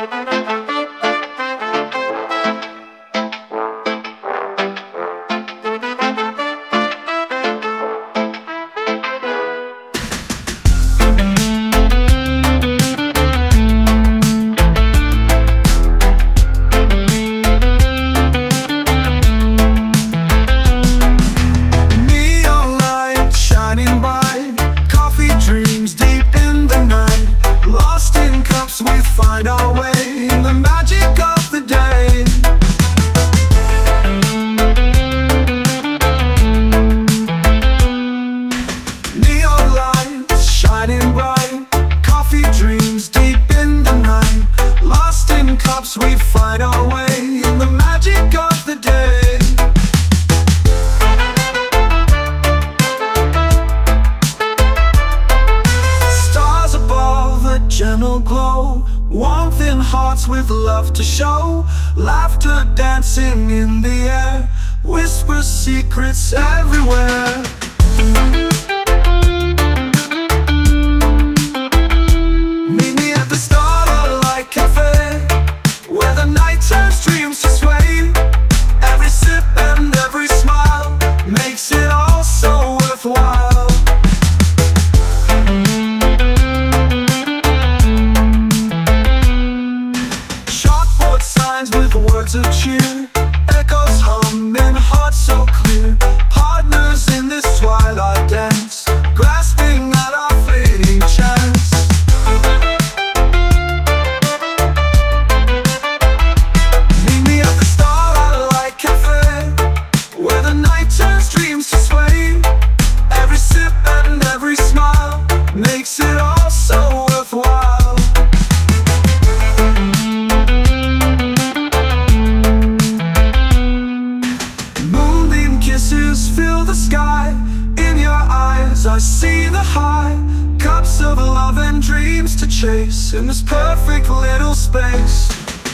Neon light shining bright, coffee dreams deep in the night. Lost in cups we find our way in the magic of the day. Neon lights shining bright, coffee dreams deep in the night. Lost in cups we find our way in the magic of the day. Stars above, a gentle glow, warmth in hearts with love to show. Laughter dancing in the air, whisper secrets everywhere. Meet me at the Starlight Cafe, where the night turns dreams to sway. Every sip and every smile makes it all so worthwhile. Chalkboard signs with words of cheer, echoes hum in hearts so clear. Partners in this twilight dance, grasping at our fleeting chance. Meet me at the Starlight Cafe, where the night turns dreams to sway. Every sip and every smile makes it all so worthwhile. Moonbeam kisses fill the sky. In your eyes I see the high, cups of love and dreams to chase in this perfect little space.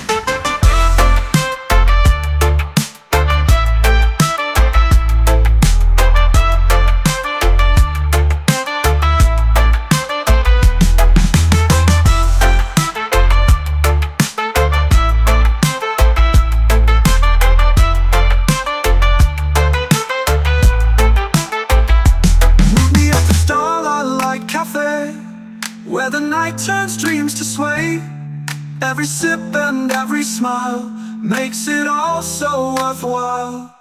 Meet me at the Starlight Cafe, where the night turns dreams to sway. Every sip and every smile makes it all so worthwhile.